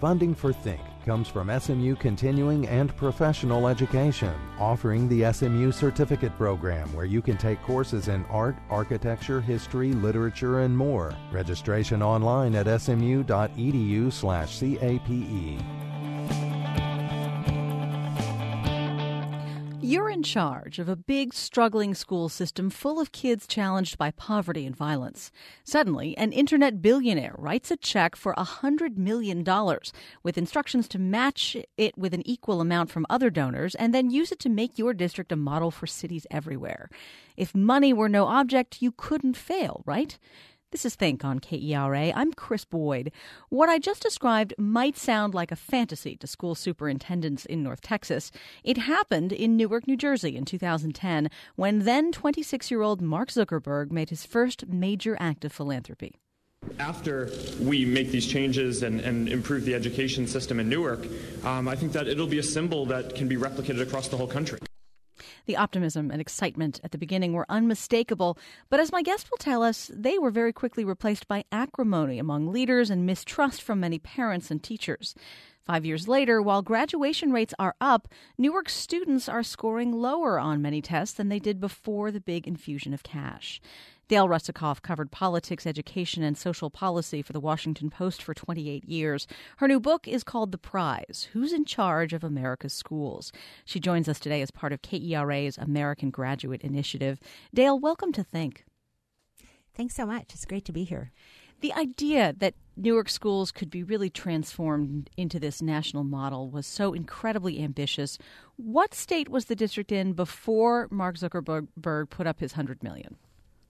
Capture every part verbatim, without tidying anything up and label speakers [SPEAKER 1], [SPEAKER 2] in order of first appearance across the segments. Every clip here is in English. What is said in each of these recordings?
[SPEAKER 1] Funding for Think comes from S M U Continuing and Professional Education, offering the S M U Certificate Program, where you can take courses in art, architecture, history, literature, and more. Registration online at smu.edu slash CAPE.
[SPEAKER 2] You're in charge of a big, struggling school system full of kids challenged by poverty and violence. Suddenly, an internet billionaire writes a check for one hundred million dollars with instructions to match it with an equal amount from other donors and then use it to make your district a model for cities everywhere. If money were no object, you couldn't fail, right? This is Think on K E R A. I'm Chris Boyd. What I just described might sound like a fantasy to school superintendents in North Texas. It happened in Newark, New Jersey in two thousand ten when then twenty-six-year-old Mark Zuckerberg made his first major act of philanthropy.
[SPEAKER 3] After we make these changes and, and improve the education system in Newark, um, I think that it'll be a symbol that can be replicated across the whole country.
[SPEAKER 2] The optimism and excitement at the beginning were unmistakable, but as my guest will tell us, they were very quickly replaced by acrimony among leaders and mistrust from many parents and teachers. Five years later, while graduation rates are up, Newark students are scoring lower on many tests than they did before the big infusion of cash. Dale Russakoff covered politics, education, and social policy for the Washington Post for twenty-eight years. Her new book is called The Prize: Who's in Charge of America's Schools? She joins us today as part of K E R A's American Graduate Initiative. Dale, welcome to Think.
[SPEAKER 4] Thanks so much. It's great to be here.
[SPEAKER 2] The idea that Newark schools could be really transformed into this national model was so incredibly ambitious. What state was the district in before Mark Zuckerberg put up his one hundred million dollars?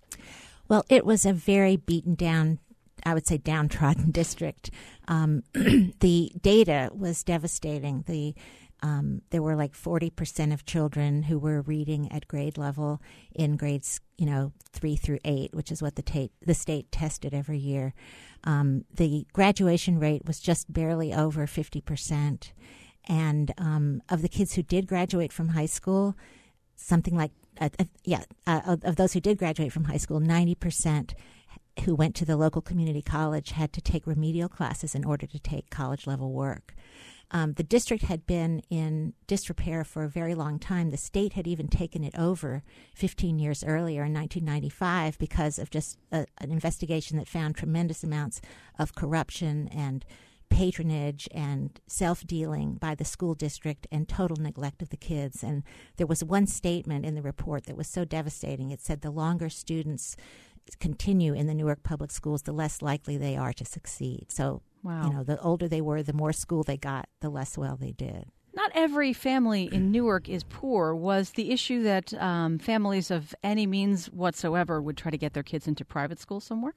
[SPEAKER 4] Well, it was a very beaten down, I would say downtrodden district. Um, the data was devastating. The um, there were like forty percent of children who were reading at grade level in grades, you know, three through eight, which is what the, ta- the state tested every year. Um, the graduation rate was just barely over fifty percent. And um, of the kids who did graduate from high school, something like Uh, uh, yeah, uh, of, of those who did graduate from high school, ninety percent who went to the local community college had to take remedial classes in order to take college-level work. Um, the district had been in disrepair for a very long time. The state had even taken it over fifteen years earlier in nineteen ninety-five because of just a, an investigation that found tremendous amounts of corruption and patronage and self-dealing by the school district and total neglect of the kids. And there was one statement in the report that was so devastating. It said the longer students continue in the Newark public schools, the less likely they are to succeed. So,
[SPEAKER 2] wow.
[SPEAKER 4] you know, the older they were, the more school they got, the less well they did.
[SPEAKER 2] Not every family in Newark is poor. Was the issue that um, families of any means whatsoever would try to get their kids into private school somewhere?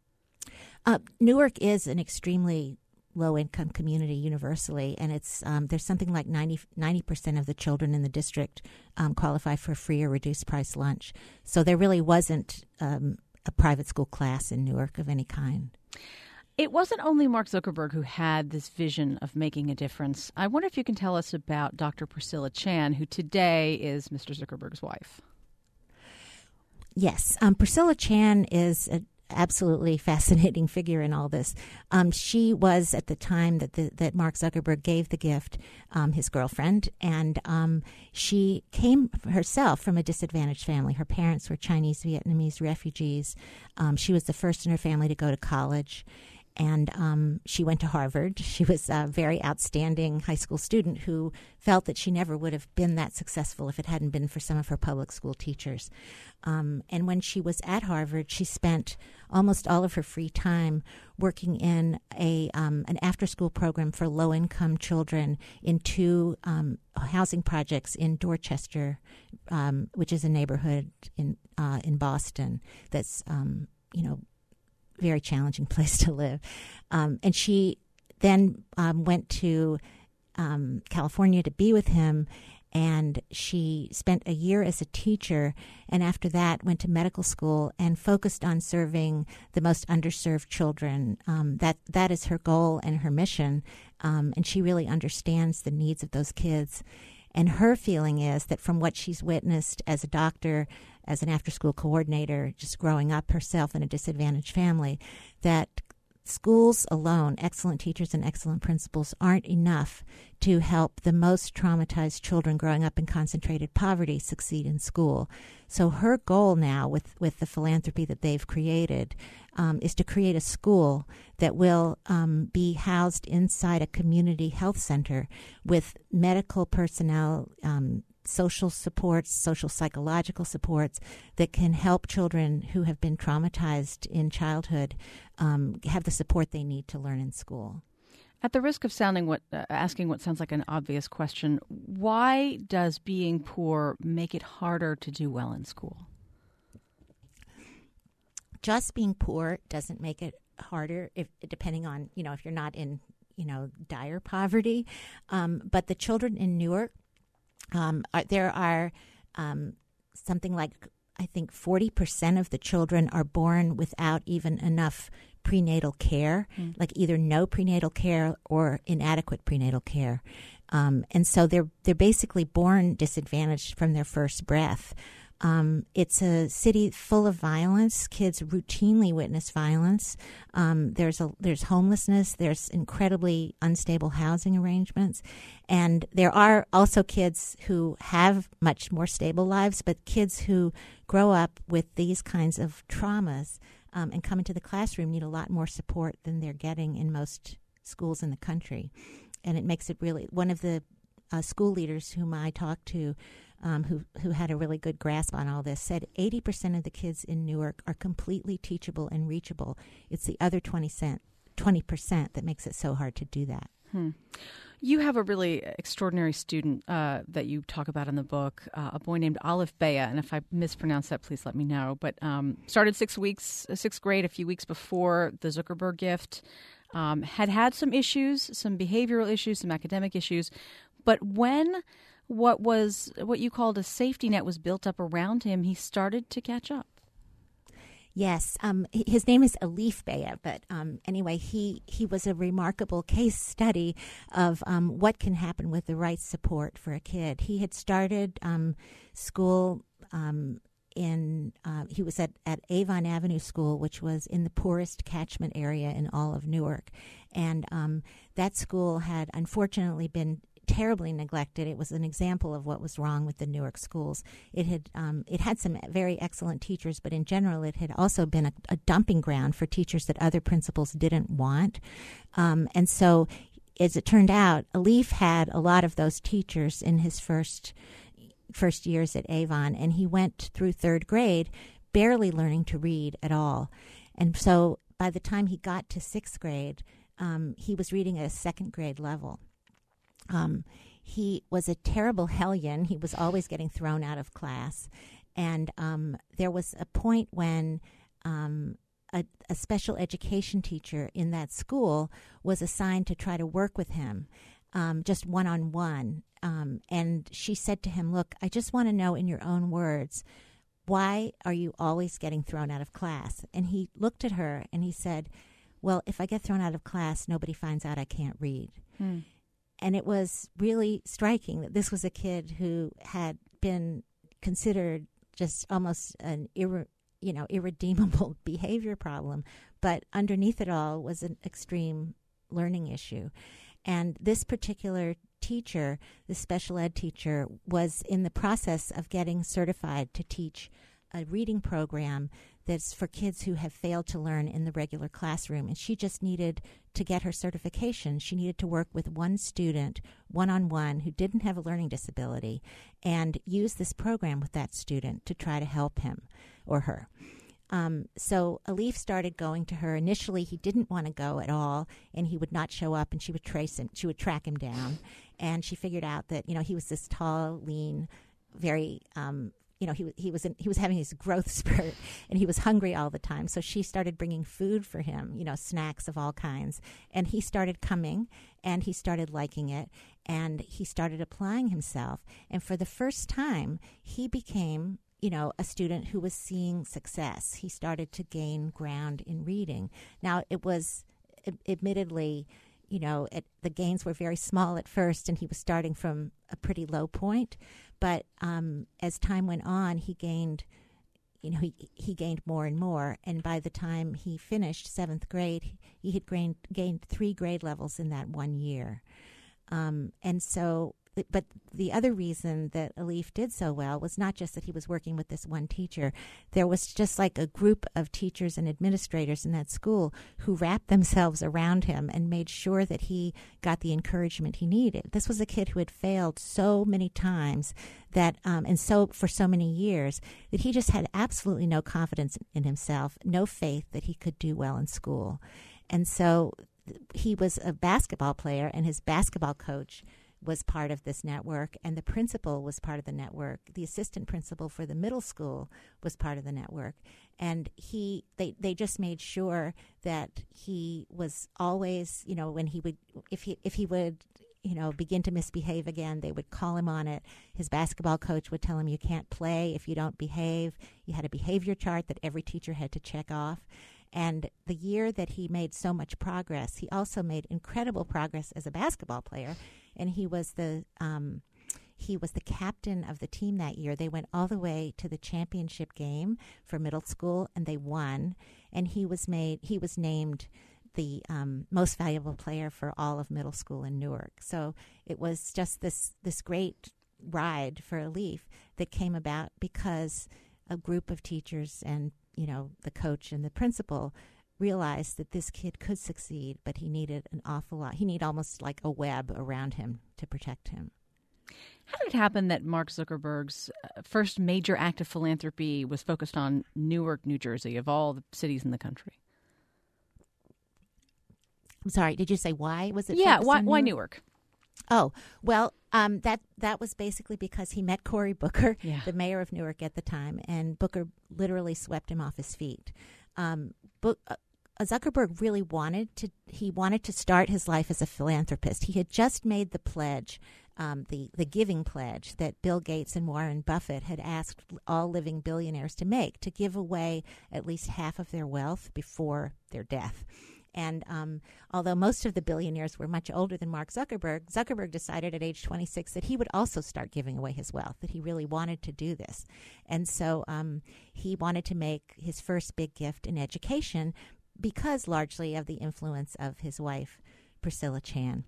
[SPEAKER 4] Uh, Newark is an extremely low-income community universally, and it's um, there's something like ninety percent of the children in the district um, qualify for free or reduced price lunch. So there really wasn't um, a private school class in Newark of any kind.
[SPEAKER 2] It wasn't only Mark Zuckerberg who had this vision of making a difference. I wonder if you can tell us about Doctor Priscilla Chan, who today is Mister Zuckerberg's wife.
[SPEAKER 4] Yes, um, Priscilla Chan is a absolutely fascinating figure in all this. Um, she was, at the time that the, that Mark Zuckerberg gave the gift, um, his girlfriend, and um, she came herself from a disadvantaged family. Her parents were Chinese Vietnamese refugees. Um, she was the first in her family to go to college, and um, she went to Harvard. She was a very outstanding high school student who felt that she never would have been that successful if it hadn't been for some of her public school teachers. Um, and when she was at Harvard, she spent almost all of her free time working in a um, an after-school program for low-income children in two um, housing projects in Dorchester, um, which is a neighborhood in uh, in Boston that's um, you know. very challenging place to live. Um, and she then um, went to um, California to be with him, and she spent a year as a teacher, and after that went to medical school and focused on serving the most underserved children. Um, that that is her goal and her mission, um, and she really understands the needs of those kids. And her feeling is that from what she's witnessed as a doctor, as an after-school coordinator, just growing up herself in a disadvantaged family, that schools alone, excellent teachers and excellent principals, aren't enough to help the most traumatized children growing up in concentrated poverty succeed in school. So her goal now with, with the philanthropy that they've created um, is to create a school that will um, be housed inside a community health center with medical personnel, um, social supports, social psychological supports that can help children who have been traumatized in childhood um, have the support they need to learn in school.
[SPEAKER 2] At the risk of sounding what uh, asking what sounds like an obvious question, why does being poor make it harder to do well in school?
[SPEAKER 4] Just being poor doesn't make it harder, if depending on, you know, if you're not in, you know, dire poverty. Um, but the children in Newark, Um, are, there are um, something like, I think, forty percent of the children are born without even enough prenatal care, mm. like either no prenatal care or inadequate prenatal care. Um, and so they're they're basically born disadvantaged from their first breath. Um, it's a city full of violence. Kids routinely witness violence. Um, there's a there's homelessness. There's incredibly unstable housing arrangements, and there are also kids who have much more stable lives. But kids who grow up with these kinds of traumas um, and come into the classroom need a lot more support than they're getting in most schools in the country, and it makes it really. One of the uh, school leaders whom I talked to, Um, who who had a really good grasp on all this, said eighty percent of the kids in Newark are completely teachable and reachable. It's the other twenty percent that makes it so hard to do that.
[SPEAKER 2] Hmm. You have a really extraordinary student uh, that you talk about in the book, uh, a boy named Alif Baya, and if I mispronounce that, please let me know. But um, started six weeks, sixth grade, a few weeks before the Zuckerberg gift, um, had had some issues, some behavioral issues, some academic issues. But when what was what you called a safety net was built up around him, he started to catch up.
[SPEAKER 4] Yes, um, his name is Alif Baya, but um, anyway, he, he was a remarkable case study of um, what can happen with the right support for a kid. He had started um, school um, in, uh, he was at, at Avon Avenue School, which was in the poorest catchment area in all of Newark. And um, that school had unfortunately been terribly neglected. It was an example of what was wrong with the Newark schools. It had um, it had some very excellent teachers, but in general, it had also been a, a dumping ground for teachers that other principals didn't want. Um, and so, as it turned out, Alif had a lot of those teachers in his first first years at Avon, and he went through third grade barely learning to read at all. And so, by the time he got to sixth grade, um, he was reading at a second grade level. Um, he was a terrible hellion. He was always getting thrown out of class. And um, there was a point when um, a, a special education teacher in that school was assigned to try to work with him, um, just one-on-one. Um, and she said to him, look, I just want to know in your own words, why are you always getting thrown out of class? And he looked at her and he said, well, if I get thrown out of class, nobody finds out I can't read. Hmm. And it was really striking that this was a kid who had been considered just almost an irre, you know, irredeemable behavior problem, but underneath it all was an extreme learning issue. And this particular teacher, the special ed teacher, was in the process of getting certified to teach a reading program that's for kids who have failed to learn in the regular classroom. And she just needed to get her certification. She needed to work with one student, one-on-one, who didn't have a learning disability, and use this program with that student to try to help him or her. Um, so Alif started going to her. Initially, he didn't want to go at all, and he would not show up, and she would trace him. She would track him down, and she figured out that, you know, he was this tall, lean, very um, you know, he he was in, he was having his growth spurt, and he was hungry all the time. So she started bringing food for him, you know, snacks of all kinds. And he started coming, and he started liking it, and he started applying himself. And for the first time, he became, you know, a student who was seeing success. He started to gain ground in reading. Now, it was admittedly, you know, it, the gains were very small at first, and he was starting from a pretty low point. But um, as time went on, he gained, you know, he, he gained more and more. And by the time he finished seventh grade, he had gained, gained three grade levels in that one year. Um, and so, but the other reason that Alif did so well was not just that he was working with this one teacher. There was just like a group of teachers and administrators in that school who wrapped themselves around him and made sure that he got the encouragement he needed. This was a kid who had failed so many times that, um, and so for so many years, that he just had absolutely no confidence in himself, no faith that he could do well in school. And so he was a basketball player, and his basketball coach was part of this network, and the principal was part of the network. The assistant principal for the middle school was part of the network. And he, they, they just made sure that he was always, you know, when he would, if he, if he would, you know, begin to misbehave again, they would call him on it. His basketball coach would tell him, you can't play if you don't behave. You had a behavior chart that every teacher had to check off. And the year that he made so much progress, he also made incredible progress as a basketball player. And he was the um, he was the captain of the team that year. They went all the way to the championship game for middle school, and they won. And he was made he was named the um, most valuable player for all of middle school in Newark. So it was just this this great ride for Alif that came about because a group of teachers and, you know, the coach and the principal realized that this kid could succeed, but he needed an awful lot. He needed almost like a web around him to protect him.
[SPEAKER 2] How did it happen that Mark Zuckerberg's first major act of philanthropy was focused on Newark, New Jersey, of all the cities in the country?
[SPEAKER 4] I'm sorry, did you say why was it?
[SPEAKER 2] Yeah, why,
[SPEAKER 4] Newark?
[SPEAKER 2] why Newark?
[SPEAKER 4] Oh, well, um, that that was basically because he met Cory Booker,
[SPEAKER 2] yeah.
[SPEAKER 4] the mayor of Newark at the time, and Booker literally swept him off his feet. Um, Bo- uh, Zuckerberg really wanted to, he wanted to start his life as a philanthropist. He had just made the pledge, um, the, the giving pledge that Bill Gates and Warren Buffett had asked all living billionaires to make, to give away at least half of their wealth before their death. And um, although most of the billionaires were much older than Mark Zuckerberg, Zuckerberg decided at age twenty-six that he would also start giving away his wealth, that he really wanted to do this. And so um, he wanted to make his first big gift in education because largely of the influence of his wife, Priscilla Chan.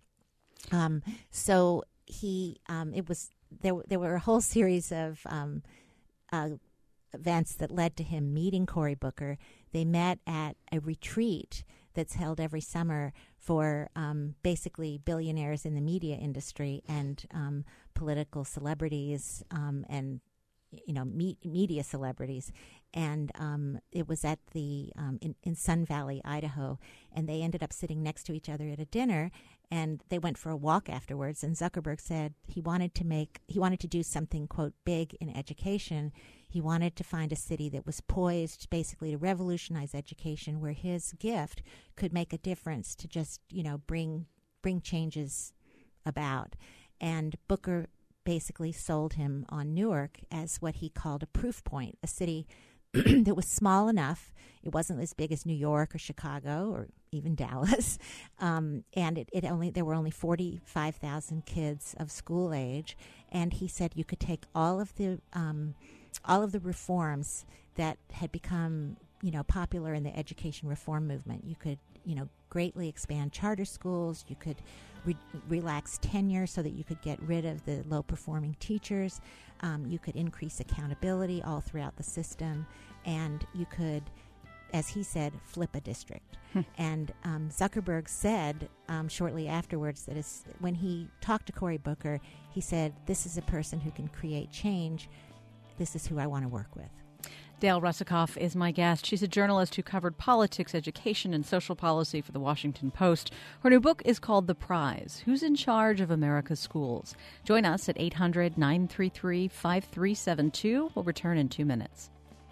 [SPEAKER 4] Um, so he, um, it was, there, there were a whole series of um, uh, events that led to him meeting Cory Booker. They met at a retreat that's held every summer for um, basically billionaires in the media industry and um, political celebrities um, and, you know, me- media celebrities. And um, it was at the um, in, in Sun Valley, Idaho, and they ended up sitting next to each other at a dinner, and they went for a walk afterwards. And Zuckerberg said he wanted to make he wanted to do something, quote, big in education. He wanted to find a city that was poised basically to revolutionize education, where his gift could make a difference to just, you know, bring bring changes about. And Booker basically sold him on Newark as what he called a proof point, a city that was small enough. It wasn't as big as New York or Chicago or even Dallas. Um, and it, it only there were only forty-five thousand kids of school age. And he said you could take all of the um, all of the reforms that had become, you know, popular in the education reform movement. You could, you know, greatly expand charter schools. You could re- relax tenure so that you could get rid of the low-performing teachers. Um, you could increase accountability all throughout the system. And you could, as he said, flip a district. Hmm. And um, Zuckerberg said um, shortly afterwards that is, when he talked to Cory Booker, he said, this is a person who can create change. This is who I want to work with.
[SPEAKER 2] Dale Russakoff is my guest. She's a journalist who covered politics, education, and social policy for The Washington Post. Her new book is called The Prize: Who's in Charge of America's Schools? Join us at eight hundred, nine three three, five three seven two. We'll return in two minutes.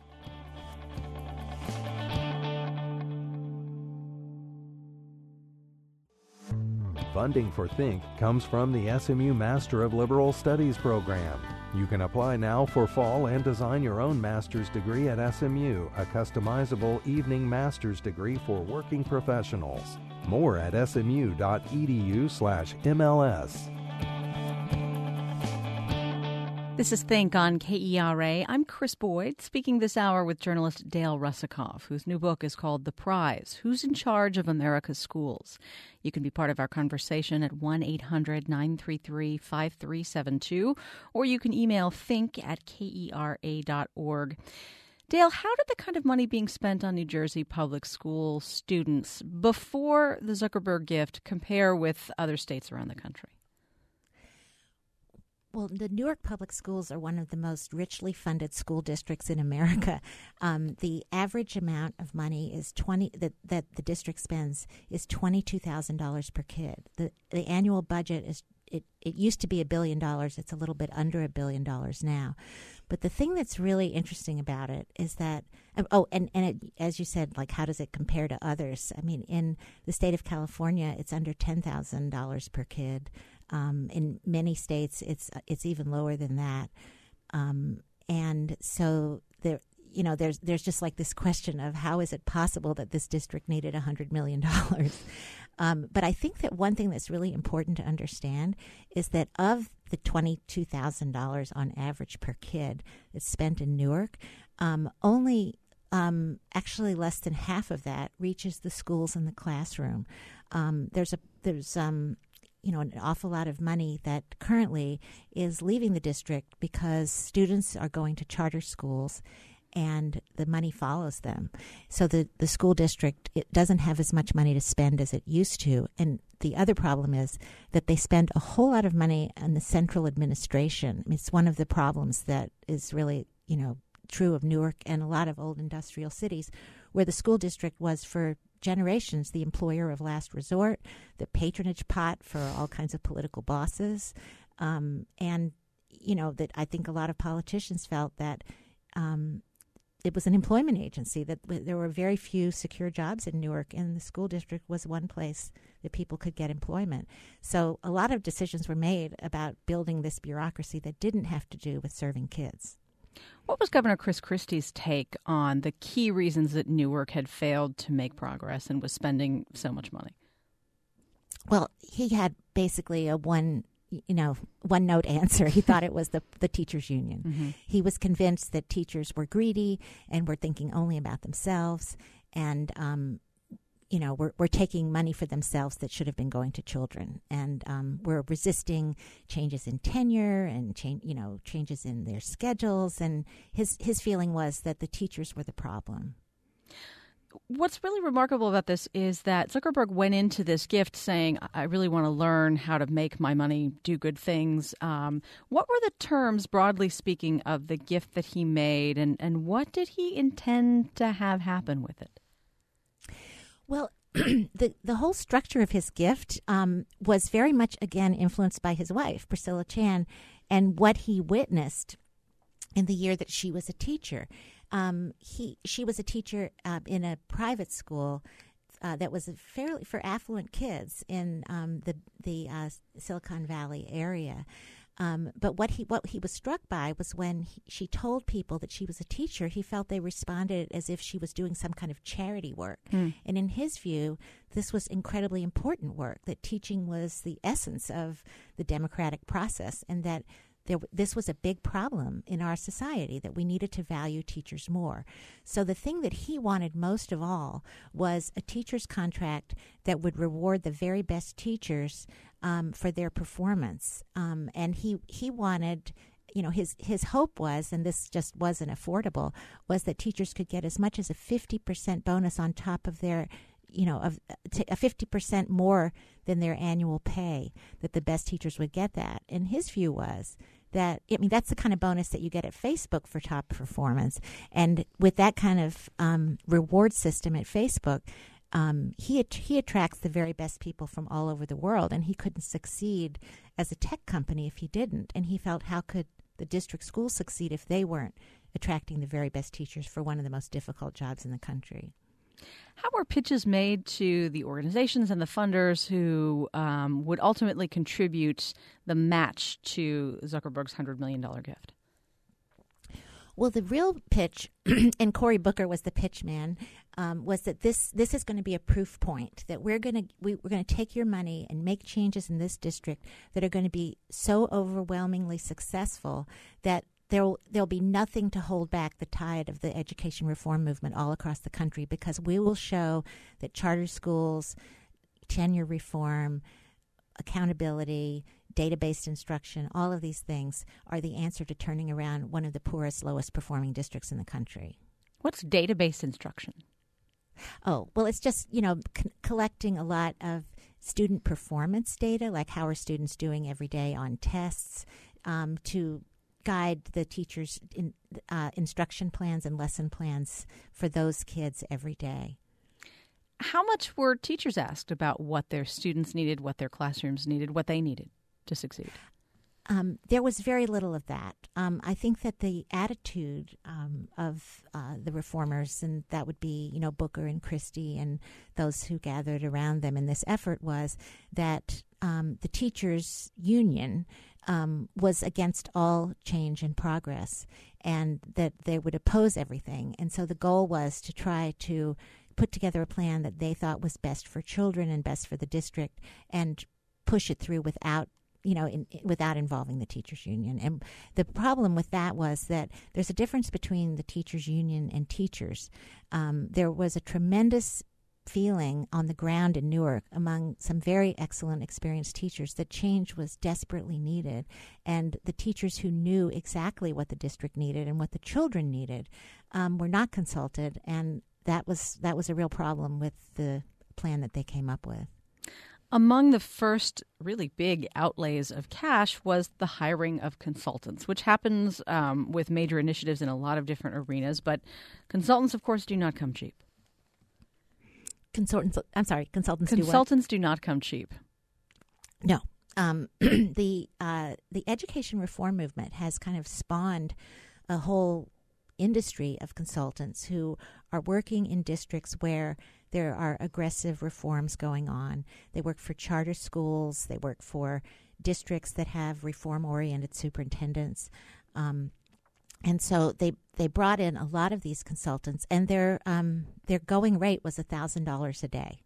[SPEAKER 1] Funding for Think comes from the S M U Master of Liberal Studies program. You can apply now for fall and design your own master's degree at S M U, a customizable evening master's degree for working professionals. More at smu.edu slash MLS.
[SPEAKER 2] This is Think on K E R A. I'm Chris Boyd, speaking this hour with journalist Dale Russakoff, whose new book is called The Prize, Who's in Charge of America's Schools? You can be part of our conversation at one eight hundred nine three three five three seven two, or you can email think at kera dot org. Dale, how did the kind of money being spent on New Jersey public school students before the Zuckerberg gift compare with other states around the country?
[SPEAKER 4] Well, the Newark Public Schools are one of the most richly funded school districts in America. Um, the average amount of money is twenty that, that the district spends is twenty-two thousand dollars per kid. The the annual budget is it, it used to be a billion dollars. It's a little bit under a billion dollars now. But the thing that's really interesting about it is that oh, and and it, as you said, like how does it compare to others? I mean, in the state of California, it's under ten thousand dollars per kid. Um, in many states, it's it's even lower than that, um, and so there, you know, there's there's just like this question of how is it possible that this district needed a hundred million dollars? Um, but I think that one thing that's really important to understand is that of the twenty-two thousand dollars on average per kid that's spent in Newark, um, only um, actually less than half of that reaches the schools and the classroom. Um, there's a there's um. you know, an awful lot of money that currently is leaving the district because students are going to charter schools and the money follows them. So the, the school district, it doesn't have as much money to spend as it used to. And the other problem is that they spend a whole lot of money on the central administration. I mean, it's one of the problems that is really, you know, true of Newark and a lot of old industrial cities where the school district was for generations the employer of last resort, the patronage pot for all kinds of political bosses. Um, and, you know, that I think a lot of politicians felt that um, it was an employment agency, that w- there were very few secure jobs in Newark, and the school district was one place that people could get employment. So a lot of decisions were made about building this bureaucracy that didn't have to do with serving kids.
[SPEAKER 2] What was Governor Chris Christie's take on the key reasons that Newark had failed to make progress and was spending so much money?
[SPEAKER 4] Well, he had basically a one, you know, one note answer. He thought it was the the teachers union. Mm-hmm. He was convinced that teachers were greedy and were thinking only about themselves, and um, you know, we're, we're taking money for themselves that should have been going to children. And um, we're resisting changes in tenure and, change, you know, changes in their schedules. And his, his feeling was that the teachers were the problem.
[SPEAKER 2] What's really remarkable about this is that Zuckerberg went into this gift saying, I really want to learn how to make my money do good things. Um, what were the terms, broadly speaking, of the gift that he made, and, and what did he intend to have happen with it?
[SPEAKER 4] Well, the the whole structure of his gift um, was very much, again, influenced by his wife, Priscilla Chan, and what he witnessed in the year that she was a teacher. Um, he she was a teacher uh, in a private school uh, that was fairly for affluent kids in um, the the uh, Silicon Valley area. Um, but what he what he was struck by was when he, she told people that she was a teacher, he felt they responded as if she was doing some kind of charity work. Mm. And in his view, this was incredibly important work, that teaching was the essence of the democratic process, and that there, this was a big problem in our society, that we needed to value teachers more. So the thing that he wanted most of all was a teacher's contract that would reward the very best teachers um, for their performance. Um, and he, he wanted, you know, his, his hope was, and this just wasn't affordable, was that teachers could get as much as a fifty percent bonus on top of their, you know, of t- a fifty percent more than their annual pay, that the best teachers would get that. And his view was that, I mean, that's the kind of bonus that you get at Facebook for top performance. And with that kind of um, reward system at Facebook, um, he at- he attracts the very best people from all over the world, and he couldn't succeed as a tech company if he didn't. And he felt, how could the district schools succeed if they weren't attracting the very best teachers for one of the most difficult jobs in the country?
[SPEAKER 2] How were pitches made to the organizations and the funders who um, would ultimately contribute the match to Zuckerberg's one hundred million dollars gift?
[SPEAKER 4] Well, the real pitch, and Cory Booker was the pitch man, um, was that this this is going to be a proof point that we're going to we, we're going to take your money and make changes in this district that are going to be so overwhelmingly successful that there'll there'll be nothing to hold back the tide of the education reform movement all across the country, because we will show that charter schools, tenure reform, accountability, data-based instruction, all of these things are the answer to turning around one of the poorest, lowest performing districts in the country.
[SPEAKER 2] What's data-based instruction?
[SPEAKER 4] Oh, well, it's just, you know, c- collecting a lot of student performance data, like how are students doing every day on tests, um, to guide the teachers' in, uh, instruction plans and lesson plans for those kids every day.
[SPEAKER 2] How much were teachers asked about what their students needed, what their classrooms needed, what they needed to succeed?
[SPEAKER 4] Um, there was very little of that. Um, I think that the attitude um, of uh, the reformers, and that would be, you know, Booker and Christie and those who gathered around them in this effort, was that um, the teachers' union um, was against all change and progress, and that they would oppose everything. And so the goal was to try to put together a plan that they thought was best for children and best for the district, and push it through without you know, in, without involving the teachers' union. And the problem with that was that there's a difference between the teachers' union and teachers. Um, there was a tremendous feeling on the ground in Newark among some very excellent, experienced teachers that change was desperately needed. And the teachers who knew exactly what the district needed and what the children needed um, were not consulted. And that was that was a real problem with the plan that they came up with.
[SPEAKER 2] Among the first really big outlays of cash was the hiring of consultants, which happens um, with major initiatives in a lot of different arenas. But consultants, of course, do not come cheap.
[SPEAKER 4] Consultants, I'm sorry, consultants,
[SPEAKER 2] consultants
[SPEAKER 4] do what?
[SPEAKER 2] do not come cheap.
[SPEAKER 4] No. Um, the uh, the education reform movement has kind of spawned a whole industry of consultants who are working in districts where there are aggressive reforms going on. They work for charter schools. They work for districts that have reform-oriented superintendents. Um, and so they they brought in a lot of these consultants, and their um, their going rate was one thousand dollars a day.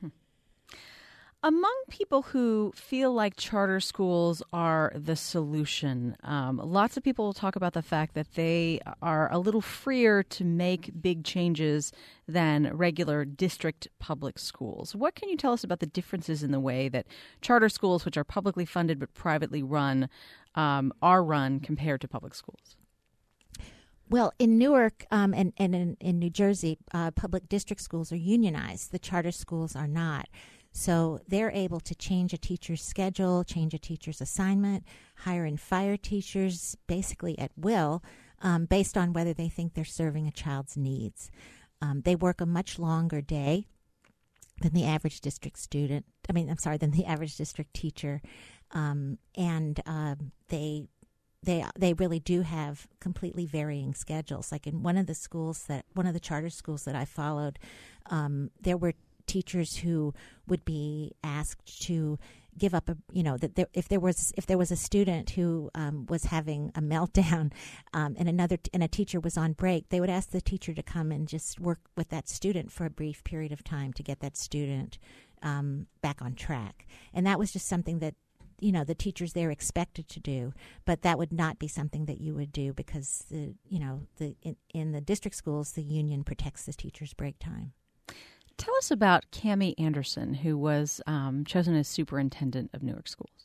[SPEAKER 2] Among people who feel like charter schools are the solution, um, lots of people will talk about the fact that they are a little freer to make big changes than regular district public schools. What can you tell us about the differences in the way that charter schools, which are publicly funded but privately run, um, are run compared to public schools?
[SPEAKER 4] Well, in Newark um, and, and in, in New Jersey, uh, public district schools are unionized. The charter schools are not. So they're able to change a teacher's schedule, change a teacher's assignment, hire and fire teachers basically at will, um, based on whether they think they're serving a child's needs. Um, they work a much longer day than the average district student. I mean, I'm sorry, than the average district teacher. Um, and um, they they they really do have completely varying schedules. Like in one of the schools that, one of the charter schools that I followed, um, there were teachers who would be asked to give up a, you know, that there, if there was if there was a student who um, was having a meltdown, um, and another and a teacher was on break, they would ask the teacher to come and just work with that student for a brief period of time to get that student um, back on track. And that was just something that, you know, the teachers there expected to do, but that would not be something that you would do because the, you know, the in, in the district schools, the union protects the teacher's break time.
[SPEAKER 2] Tell us about Cammie Anderson, who was um, chosen as superintendent of Newark schools.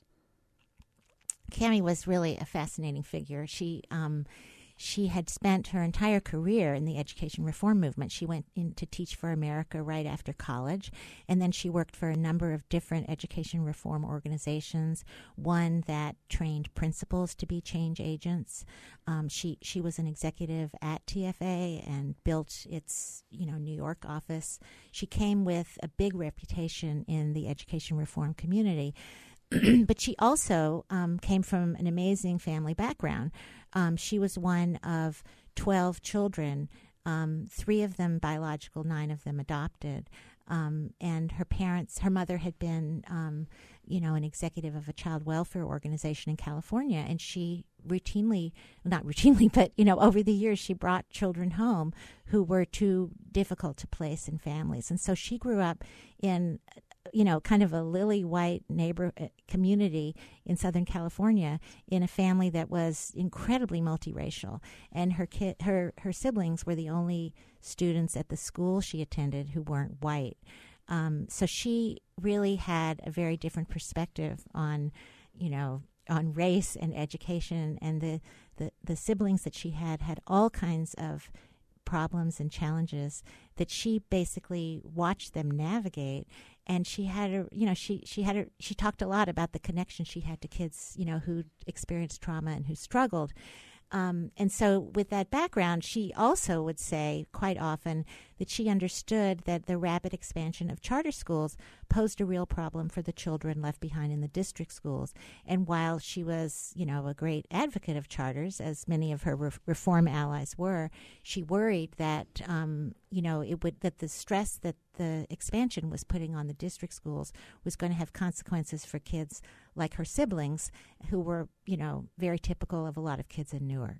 [SPEAKER 4] Cammie was really a fascinating figure. She um, she had spent her entire career in the education reform movement. She went in to Teach for America right after college, and then she worked for a number of different education reform organizations, one that trained principals to be change agents. Um, she she was an executive at T F A and built its, you know, New York office. She came with a big reputation in the education reform community. But she also um, came from an amazing family background. Um, she was one of twelve children, um, three of them biological, nine of them adopted. Um, and her parents, her mother had been um, you know, an executive of a child welfare organization in California, and she routinely, not routinely, but, you know, over the years, she brought children home who were too difficult to place in families. And so she grew up in, you know, kind of a lily white neighbor uh, community in Southern California in a family that was incredibly multiracial. And her kid, her, her siblings were the only students at the school she attended who weren't white. Um, so she really had a very different perspective on, you know, on race and education, and the, the, the siblings that she had had all kinds of problems and challenges that she basically watched them navigate. And she had a, you know, she, she had a, she talked a lot about the connection she had to kids, you know, who experienced trauma and who struggled. Um, and so with that background, she also would say quite often that she understood that the rapid expansion of charter schools posed a real problem for the children left behind in the district schools. And while she was, you know, a great advocate of charters, as many of her re- reform allies were, she worried that, um, you know, it would that the stress that the expansion was putting on the district schools was going to have consequences for kids like her siblings, who were, you know, very typical of a lot of kids in Newark.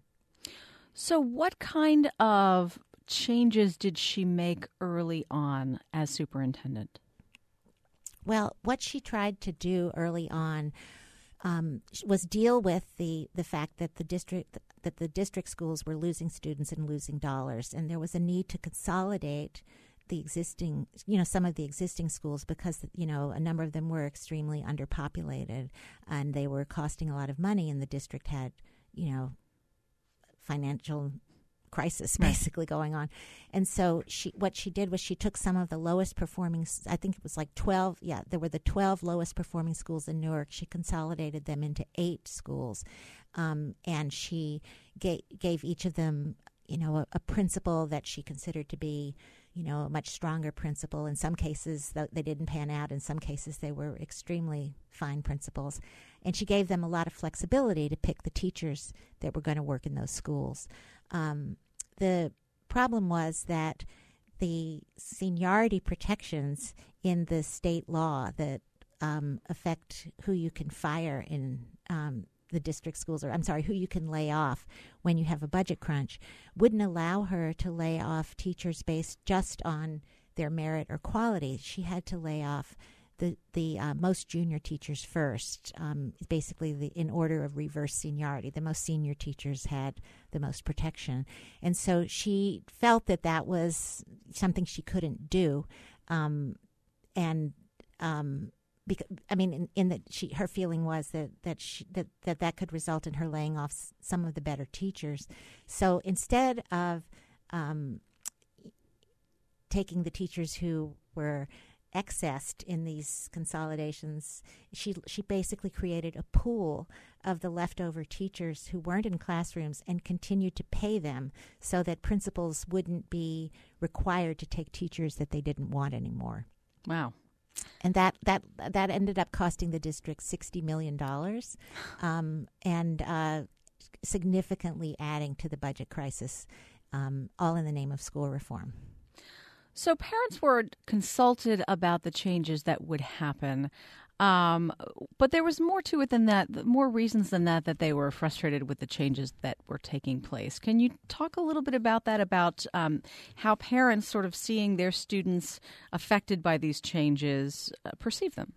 [SPEAKER 2] So what kind of changes did she make early on as superintendent?
[SPEAKER 4] Well, what she tried to do early on um, was deal with the, the fact that the district that the district schools were losing students and losing dollars, and there was a need to consolidate the existing, you know, some of the existing schools because, you know, a number of them were extremely underpopulated and they were costing a lot of money, and the district had, you know, financial crisis basically going on. And so she, what she did was she took some of the lowest performing, I think it was like twelve, yeah, there were the twelve lowest performing schools in Newark. She consolidated them into eight schools. Um, and she gave, gave each of them, you know, a, a principal that she considered to be, you know, a much stronger principal. In some cases, th- they didn't pan out. In some cases, they were extremely fine principals. And she gave them a lot of flexibility to pick the teachers that were going to work in those schools. Um, the problem was that the seniority protections in the state law that um, affect who you can fire in um, the district schools, or I'm sorry, who you can lay off when you have a budget crunch, wouldn't allow her to lay off teachers based just on their merit or quality. She had to lay off the the uh, most junior teachers first, um, basically the, in order of reverse seniority. The most senior teachers had the most protection. And so she felt that that was something she couldn't do. Um, and um Because, I mean, in, in that she, her feeling was that that, she, that that that could result in her laying off s- some of the better teachers. So instead of um, taking the teachers who were excessed in these consolidations, she she basically created a pool of the leftover teachers who weren't in classrooms and continued to pay them so that principals wouldn't be required to take teachers that they didn't want anymore.
[SPEAKER 2] Wow.
[SPEAKER 4] And that, that that ended up costing the district sixty million dollars um, and uh, significantly adding to the budget crisis, um, all in the name of school reform.
[SPEAKER 2] So parents were consulted about the changes that would happen, um, but there was more to it than that, more reasons than that, that they were frustrated with the changes that were taking place. Can you talk a little bit about that, about um, how parents sort of seeing their students affected by these changes uh, perceive them?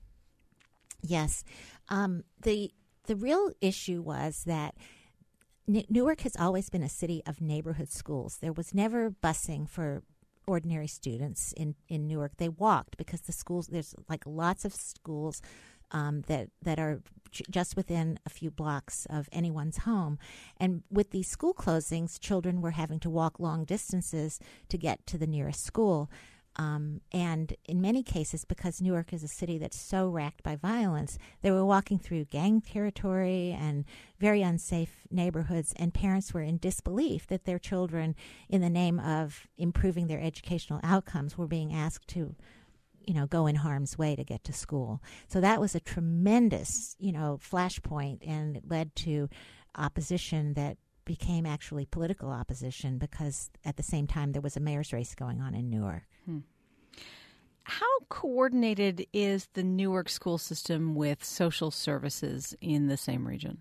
[SPEAKER 4] Yes. Um, the the real issue was that N- Newark has always been a city of neighborhood schools. There was never busing for ordinary students in, in Newark. They walked because the schools, there's like lots of schools um, that that are j- just within a few blocks of anyone's home. And with these school closings, children were having to walk long distances to get to the nearest school. Um, and in many cases, because Newark is a city that's so racked by violence, they were walking through gang territory and very unsafe neighborhoods, and parents were in disbelief that their children, in the name of improving their educational outcomes, were being asked to, you know, go in harm's way to get to school. So that was a tremendous, you know, flashpoint, and it led to opposition that became actually political opposition because at the same time there was a mayor's race going on in Newark.
[SPEAKER 2] Hmm. How coordinated is the Newark school system with social services in the same region?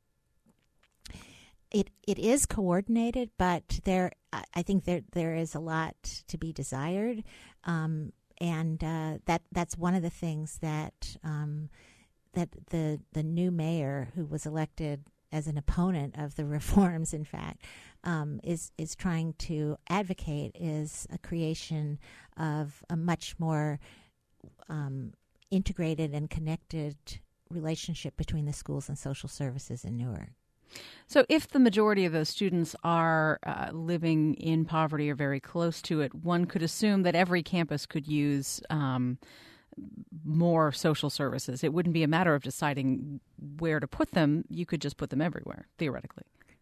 [SPEAKER 4] It it is coordinated, but there I think there there is a lot to be desired, um, and uh, that that's one of the things that um, that the the new mayor, who was elected as an opponent of the reforms, in fact, um, is is trying to advocate, is a creation of a much more um, integrated and connected relationship between the schools and social services in Newark.
[SPEAKER 2] So if the majority of those students are uh, living in poverty or very close to it, one could assume that every campus could use um, more social services. It wouldn't be a matter of deciding where to put them. You could just put them everywhere, theoretically.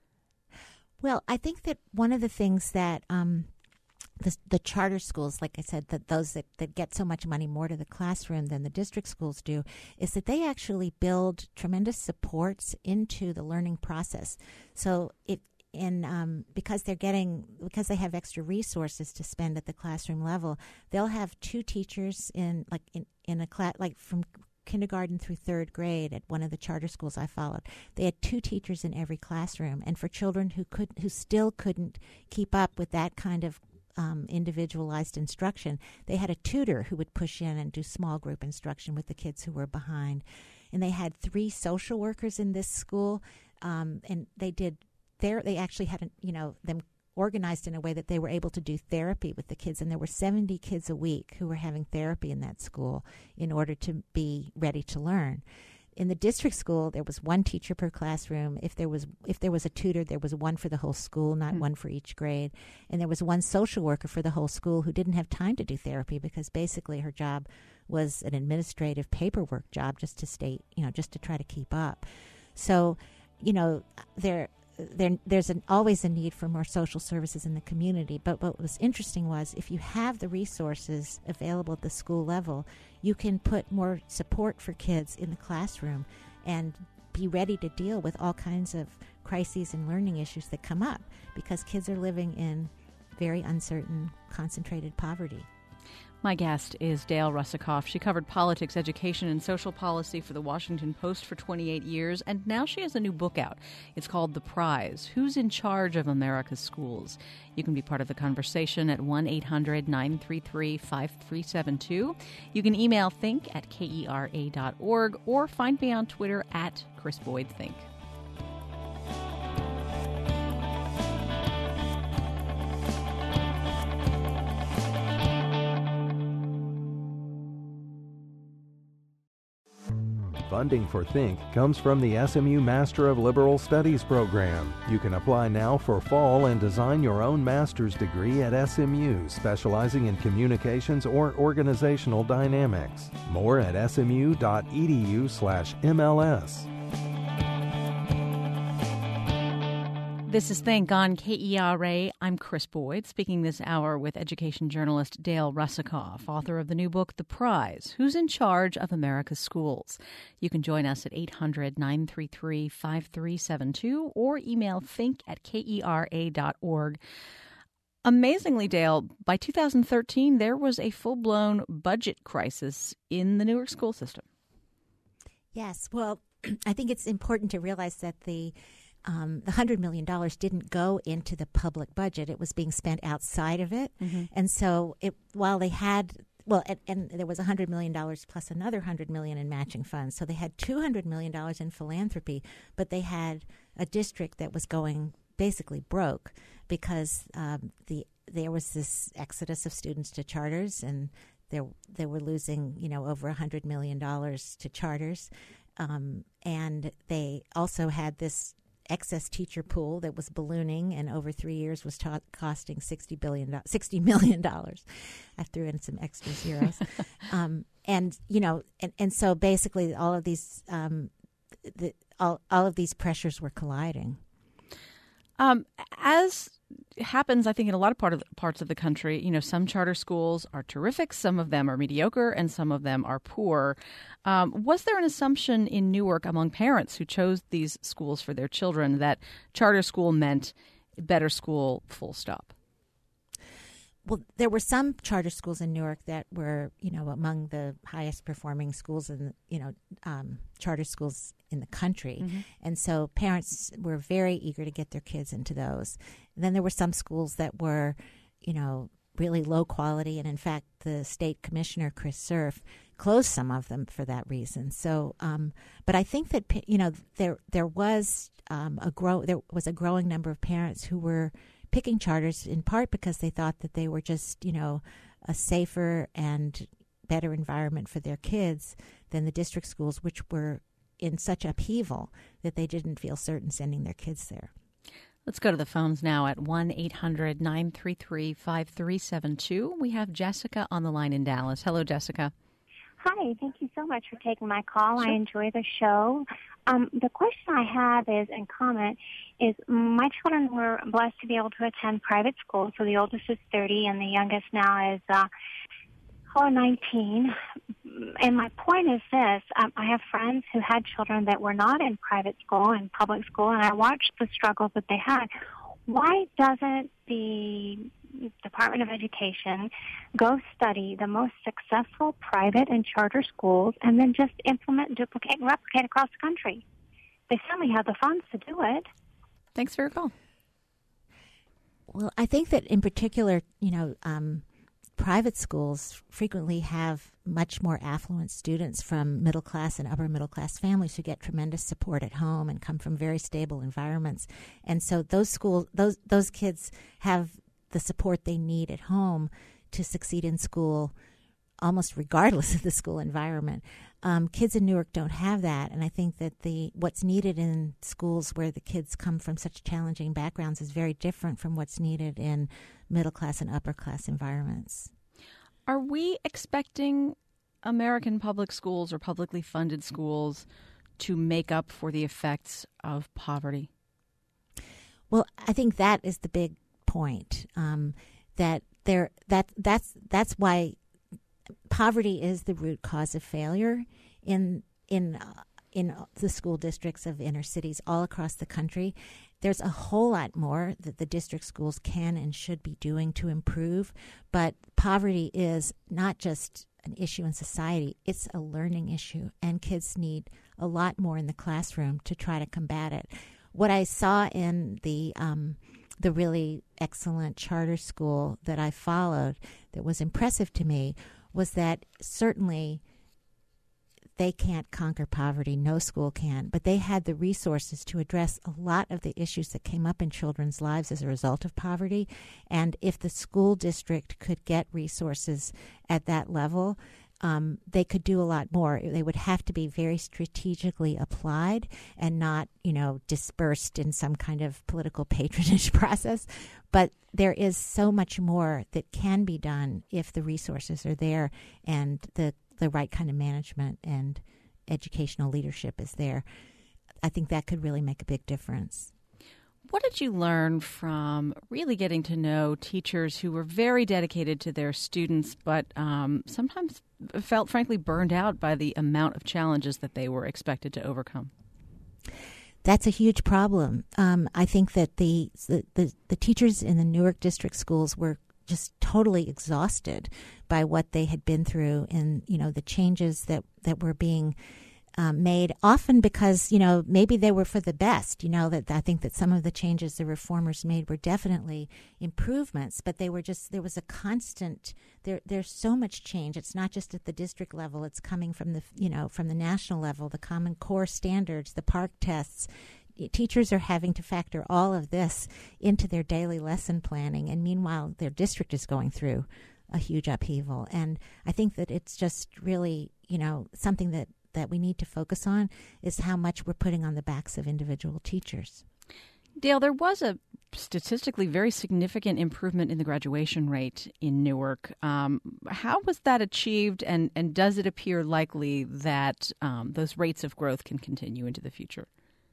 [SPEAKER 4] Well, I think that one of the things that um, the, the charter schools, like I said, that those that, that get so much money more to the classroom than the district schools do, is that they actually build tremendous supports into the learning process. So it in um, because they're getting because they have extra resources to spend at the classroom level, they'll have two teachers in like in, in a class like from kindergarten through third grade at one of the charter schools I followed. They had two teachers in every classroom, and for children who could who still couldn't keep up with that kind of Um, individualized instruction, they had a tutor who would push in and do small group instruction with the kids who were behind. And they had three social workers in this school, um, and they did there. They actually had, you know, them organized in a way that they were able to do therapy with the kids. And there were seventy kids a week who were having therapy in that school in order to be ready to learn. In the district school, there was one teacher per classroom. If there was if there was a tutor, there was one for the whole school, not mm. one for each grade. And there was one social worker for the whole school who didn't have time to do therapy because basically her job was an administrative paperwork job just to stay, you know, just to try to keep up. So, you know, there there there's an, always a need for more social services in the community. But what was interesting was if you have the resources available at the school level, you can put more support for kids in the classroom and be ready to deal with all kinds of crises and learning issues that come up because kids are living in very uncertain, concentrated poverty.
[SPEAKER 2] My guest is Dale Russakoff. She covered politics, education, and social policy for the Washington Post for twenty-eight years, and now she has a new book out. It's called The Prize, Who's in Charge of America's Schools? You can be part of the conversation at one eight hundred nine three three five three seven two. You can email think at kera dot org or find me on Twitter at Chris Boyd Think.
[SPEAKER 1] Funding for Think comes from the S M U Master of Liberal Studies program. You can apply now for fall and design your own master's degree at S M U, specializing in communications or organizational dynamics. More at smu.edu slash MLS.
[SPEAKER 2] This is Think on K E R A. I'm Chris Boyd, speaking this hour with education journalist Dale Russakoff, author of the new book, The Prize, Who's in Charge of America's Schools? You can join us at eight hundred nine three three five three seven two or email think at kera dot org. Amazingly, Dale, by two thousand thirteen, there was a full-blown budget crisis in the Newark school system.
[SPEAKER 4] Yes, well, I think it's important to realize that the Um, the one hundred million dollars didn't go into the public budget. It was being spent outside of it. Mm-hmm. And so it, while they had, well, and, and there was one hundred million dollars plus another one hundred million dollars in matching funds. So they had two hundred million dollars in philanthropy, but they had a district that was going basically broke because um, the there was this exodus of students to charters, and they they were losing, you know, over one hundred million dollars to charters. Um, and they also had this excess teacher pool that was ballooning and over three years was ta- costing sixty billion dollars, sixty million dollars. I threw in some extra zeros. um, and, you know, and, and so basically all of these um, the, all, all of these pressures were colliding.
[SPEAKER 2] Um, as happens, I think, in a lot of part of the, parts of the country, you know, some charter schools are terrific, some of them are mediocre, and some of them are poor. Um, was there an assumption in Newark among parents who chose these schools for their children that charter school meant better school, full stop?
[SPEAKER 4] Well, there were some charter schools in Newark that were, you know, among the highest performing schools in, you know, um, charter schools in the country. Mm-hmm. And so parents were very eager to get their kids into those. And then there were some schools that were, you know, really low quality. And in fact, the state commissioner, Chris Cerf, closed some of them for that reason. So, um, but I think that, you know, there there was um, a grow there was a growing number of parents who were picking charters in part because they thought that they were just, you know, a safer and better environment for their kids than the district schools, which were in such upheaval that they didn't feel certain sending their kids there.
[SPEAKER 2] Let's go to the phones now at one eight hundred nine three three five three seven two. We have Jessica on the line in Dallas. Hello, Jessica.
[SPEAKER 5] Hi, thank you so much for taking my call.
[SPEAKER 2] Sure.
[SPEAKER 5] I enjoy the show. Um, the question I have is, and comment, is my children were blessed to be able to attend private school. So the oldest is thirty and the youngest now is uh, oh, nineteen. And my point is this. Um, I have friends who had children that were not in private school and public school, and I watched the struggles that they had. Why doesn't the Department of Education go study the most successful private and charter schools and then just implement, duplicate, and replicate across the country? They certainly have the funds to do it.
[SPEAKER 2] Thanks for your call.
[SPEAKER 4] Well, I think that in particular, you know, um, private schools frequently have much more affluent students from middle class and upper middle class families who get tremendous support at home and come from very stable environments. And so those schools, those those kids have the support they need at home to succeed in school, almost regardless of the school environment. Um, kids in Newark don't have that, and I think that the what's needed in schools where the kids come from such challenging backgrounds is very different from what's needed in middle class and upper class environments.
[SPEAKER 2] Are we expecting American public schools or publicly funded schools to make up for the effects of poverty?
[SPEAKER 4] Well, I think that is the big point. Um, that there, that that's that's why poverty is the root cause of failure in in uh, in the school districts of inner cities all across the country. There's a whole lot more that the district schools can and should be doing to improve, but poverty is not just an issue in society, it's a learning issue, and kids need a lot more in the classroom to try to combat it. What I saw in the um, the really excellent charter school that I followed that was impressive to me was that certainly they can't conquer poverty. No school can. But they had the resources to address a lot of the issues that came up in children's lives as a result of poverty. And if the school district could get resources at that level, um, they could do a lot more. They would have to be very strategically applied and not, you know, dispersed in some kind of political patronage process. But there is so much more that can be done if the resources are there and the the right kind of management and educational leadership is there. I think that could really make a big difference.
[SPEAKER 2] What did you learn from really getting to know teachers who were very dedicated to their students, but um, sometimes felt, frankly, burned out by the amount of challenges that they were expected to overcome?
[SPEAKER 4] That's a huge problem. Um, I think that the, the, the, the teachers in the Newark district schools were just totally exhausted by what they had been through and, you know, the changes that, that were being um, made, often because, you know, maybe they were for the best. You know, that I think that some of the changes the reformers made were definitely improvements, but they were just, there was a constant, there, there's so much change. It's not just at the district level. It's coming from the, you know, from the national level, the Common Core standards, the PARCC tests. Teachers are having to factor all of this into their daily lesson planning, and meanwhile, their district is going through a huge upheaval. And I think that it's just really, you know, something that, that we need to focus on is how much we're putting on the backs of individual teachers.
[SPEAKER 2] Dale, there was a statistically very significant improvement in the graduation rate in Newark. Um, how was that achieved, and, and does it appear likely that um, those rates of growth can continue into the future?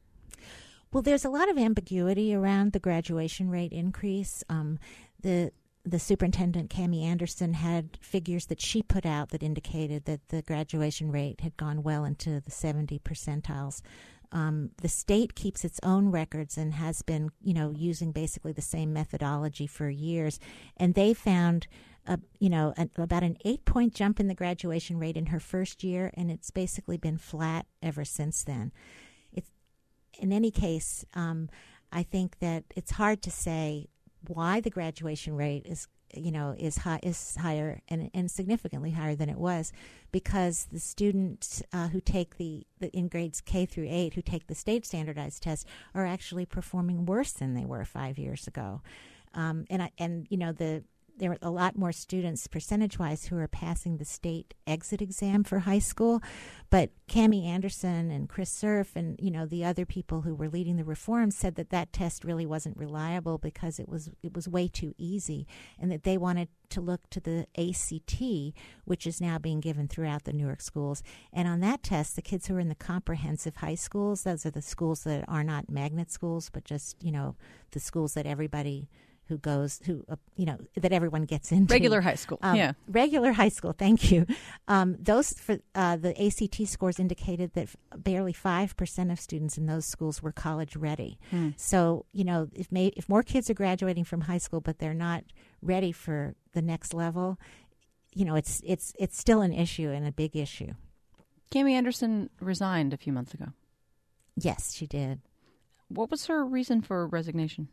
[SPEAKER 4] Well, there's a lot of ambiguity around the graduation rate increase. Um, the the superintendent, Cami Anderson, had figures that she put out that indicated that the graduation rate had gone well into the seventy percentiles. um, the state keeps its own records and has been, you know, using basically the same methodology for years. And they found, a, you know, a, about an eight-point jump in the graduation rate in her first year, and it's basically been flat ever since then. It's, in any case, um, I think that it's hard to say why the graduation rate is, you know, is high, is higher and, and significantly higher than it was, because the students uh, who take the, the in grades K through eight who take the state standardized test are actually performing worse than they were five years ago, um, and I, and you know the. There are a lot more students percentage-wise who are passing the state exit exam for high school, but Cammie Anderson and Chris Cerf and, you know, the other people who were leading the reforms said that that test really wasn't reliable because it was it was way too easy, and that they wanted to look to the A C T, which is now being given throughout the Newark schools. And on that test, the kids who are in the comprehensive high schools, those are the schools that are not magnet schools, but just, you know, the schools that everybody who goes, who, uh, you know, that everyone gets into.
[SPEAKER 2] Regular high school,
[SPEAKER 4] um,
[SPEAKER 2] yeah.
[SPEAKER 4] Regular high school, thank you. Um, those, for uh, the A C T scores indicated that f- barely five percent of students in those schools were college ready. Hmm. So, you know, if, may, if more kids are graduating from high school, but they're not ready for the next level, you know, it's it's it's still an issue and a big issue.
[SPEAKER 2] Cammie Anderson resigned a few months ago.
[SPEAKER 4] Yes, she did.
[SPEAKER 2] What was her reason for resignation?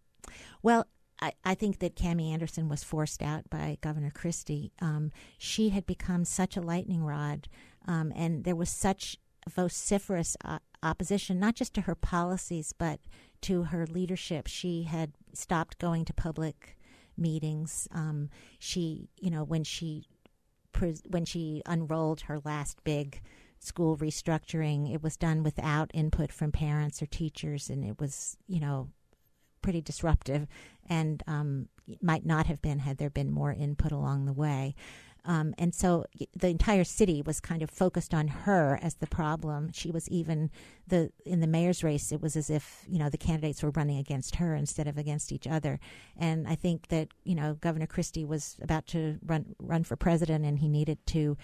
[SPEAKER 4] Well, I, I think that Cammie Anderson was forced out by Governor Christie. Um, she had become such a lightning rod, um, and there was such vociferous uh, opposition, not just to her policies, but to her leadership. She had stopped going to public meetings. Um, she, you know, when she pre- when she unrolled her last big school restructuring, it was done without input from parents or teachers, and it was, you know, pretty disruptive, and um, might not have been had there been more input along the way. Um, and so the entire city was kind of focused on her as the problem. She was even the in the mayor's race. It was as if, you know, the candidates were running against her instead of against each other. And I think that, you know, Governor Christie was about to run run for president, and he needed to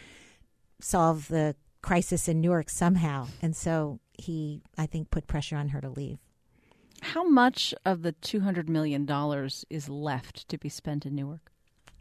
[SPEAKER 4] solve the crisis in Newark somehow. And so he, I think, put pressure on her to leave.
[SPEAKER 2] How much of the two hundred million dollars is left to be spent in Newark?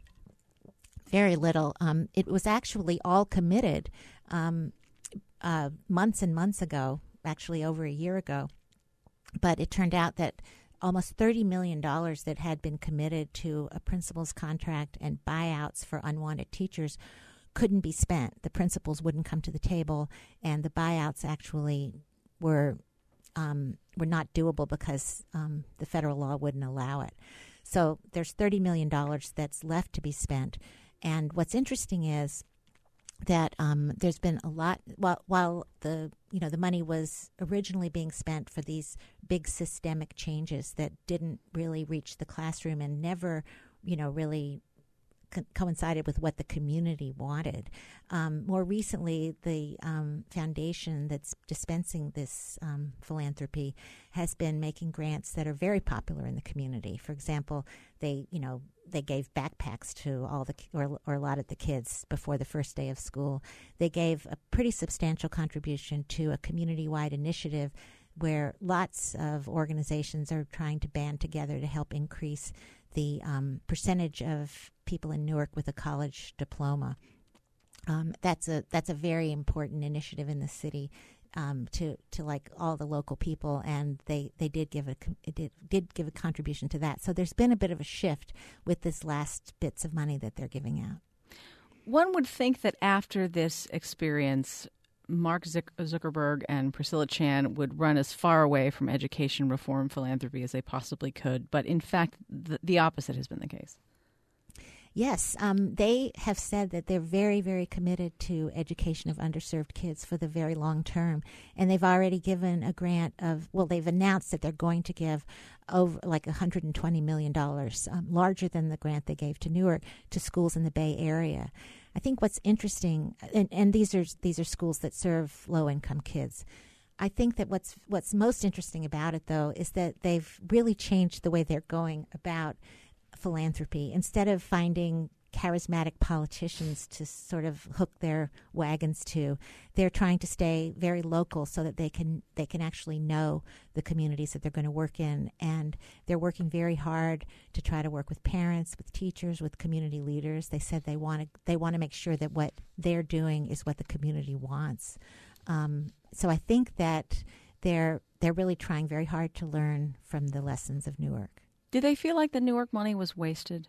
[SPEAKER 4] Very little. Um, it was actually all committed um, uh, months and months ago, actually over a year ago. But it turned out that almost thirty million dollars that had been committed to a principal's contract and buyouts for unwanted teachers couldn't be spent. The principals wouldn't come to the table, and the buyouts actually were um, were not doable because um, the federal law wouldn't allow it. So there's thirty million dollars that's left to be spent. And what's interesting is that um, there's been a lot, while, while the you know the money was originally being spent for these big systemic changes that didn't really reach the classroom and never, you know, really co- coincided with what the community wanted. Um, more recently, the um, foundation that's dispensing this um, philanthropy has been making grants that are very popular in the community. For example, they, you know, they gave backpacks to all the, or, or a lot of the kids before the first day of school. They gave a pretty substantial contribution to a community-wide initiative where lots of organizations are trying to band together to help increase the um, percentage of people in Newark with a college diploma. Um, that's a that's a very important initiative in the city um, to to like all the local people, and they, they did give a it did did give a contribution to that. So there's been a bit of a shift with this last bits of money that they're giving out.
[SPEAKER 2] One would think that after this experience, Mark Zuckerberg and Priscilla Chan would run as far away from education reform philanthropy as they possibly could. But in fact, the, the opposite has been the case.
[SPEAKER 4] Yes, um, they have said that they're very, very committed to education of underserved kids for the very long term. And they've already given a grant of, well, they've announced that they're going to give over like one hundred twenty million dollars, um, larger than the grant they gave to Newark, to schools in the Bay Area. I think what's interesting, and, and these are these are schools that serve low-income kids. I think that what's what's most interesting about it, though, is that they've really changed the way they're going about philanthropy. Instead of finding charismatic politicians to sort of hook their wagons to. They're trying to stay very local so that they can they can actually know the communities that they're going to work in, and they're working very hard to try to work with parents, with teachers, with community leaders. They said they want to they want to make sure that what they're doing is what the community wants. Um, so I think that they're they're really trying very hard to learn from the lessons of Newark.
[SPEAKER 2] Did they feel like the Newark money was wasted?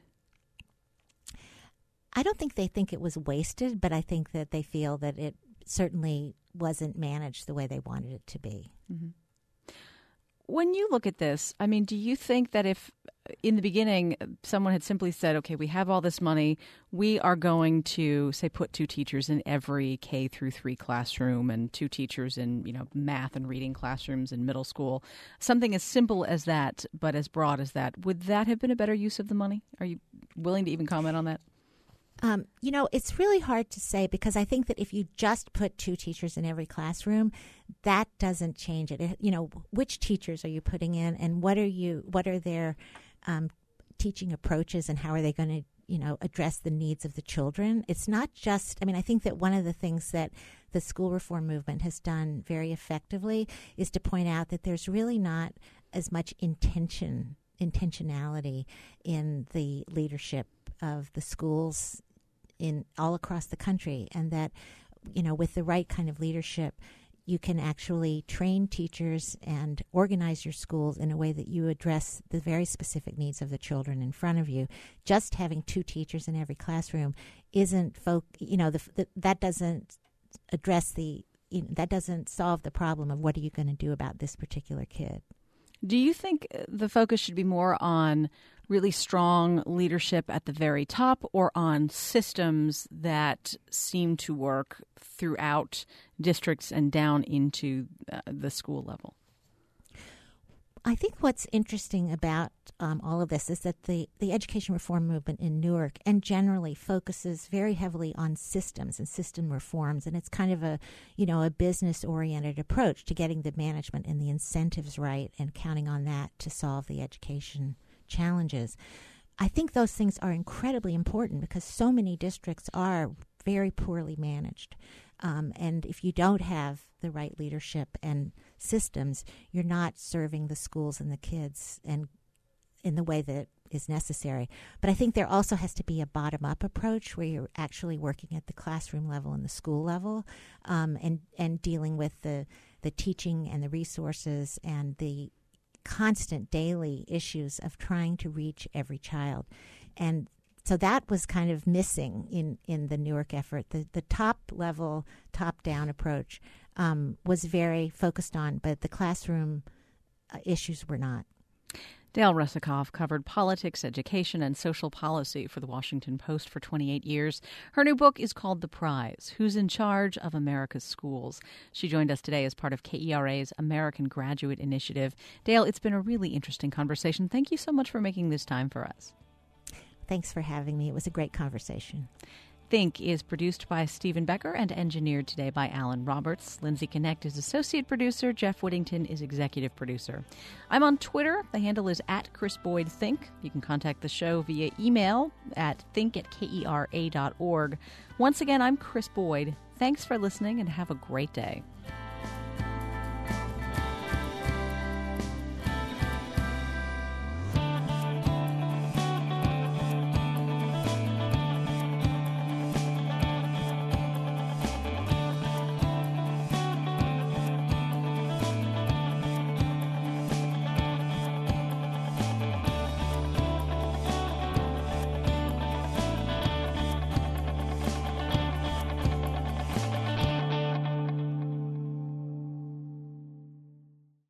[SPEAKER 4] I don't think they think it was wasted, but I think that they feel that it certainly wasn't managed the way they wanted it to be.
[SPEAKER 2] Mm-hmm. When you look at this, I mean, do you think that if in the beginning someone had simply said, okay, we have all this money, we are going to, say, put two teachers in every K through three classroom and two teachers in, you know, math and reading classrooms in middle school, something as simple as that, but as broad as that, would that have been a better use of the money? Are you willing to even comment on that?
[SPEAKER 4] Um, you know, it's really hard to say because I think that if you just put two teachers in every classroom, that doesn't change it. it you know, which teachers are you putting in, and what are you? What are their um, teaching approaches, and how are they going to, you know, address the needs of the children? It's not just. I mean, I think that one of the things that the school reform movement has done very effectively is to point out that there's really not as much intention, intentionality in the leadership of the schools in all across the country, and that, you know, with the right kind of leadership, you can actually train teachers and organize your schools in a way that you address the very specific needs of the children in front of you. Just having two teachers in every classroom isn't, folk, you know, the, the, that doesn't address the, you know, that doesn't solve the problem of what are you going to do about this particular kid.
[SPEAKER 2] Do you think the focus should be more on really strong leadership at the very top, or on systems that seem to work throughout districts and down into uh, the school level?
[SPEAKER 4] I think what's interesting about um, all of this is that the, the education reform movement in Newark and generally focuses very heavily on systems and system reforms, and it's kind of a, you know, a business-oriented approach to getting the management and the incentives right and counting on that to solve the education challenges. I think those things are incredibly important because so many districts are very poorly managed. Um, and if you don't have the right leadership and systems, you're not serving the schools and the kids and in the way that is necessary. But I think there also has to be a bottom-up approach where you're actually working at the classroom level and the school level, um, and, and dealing with the, the teaching and the resources and the constant daily issues of trying to reach every child. And so that was kind of missing in, in the Newark effort. The the top level, top down approach um, was very focused on, but the classroom uh, issues were not.
[SPEAKER 2] Dale Russakoff covered politics, education, and social policy for the Washington Post for twenty-eight years. Her new book is called The Prize: Who's in Charge of America's Schools? She joined us today as part of K E R A's American Graduate Initiative. Dale, it's been a really interesting conversation. Thank you so much for making this time for us.
[SPEAKER 4] Thanks for having me. It was a great conversation.
[SPEAKER 2] Think is produced by Stephen Becker and engineered today by Alan Roberts. Lindsay Connect is associate producer. Jeff Whittington is executive producer. I'm on Twitter. The handle is at Chris Boyd Think. You can contact the show via email at think at kera dot org. Once again, I'm Chris Boyd. Thanks for listening and have a great day.